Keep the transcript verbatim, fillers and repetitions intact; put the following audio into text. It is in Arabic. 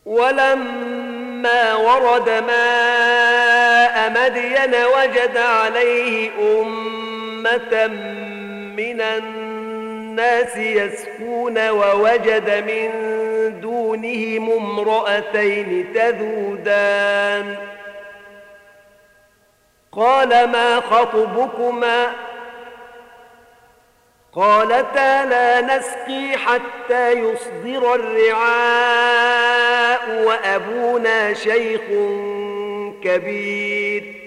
ولما ورد ماء مدين وجد عليه أمة من الناس يسقون ووجد من دونهم امرأتين تذودان قال ما خطبكما قالتا لا نسقي حتى يصدر الرعاء وأبونا شيخ كبير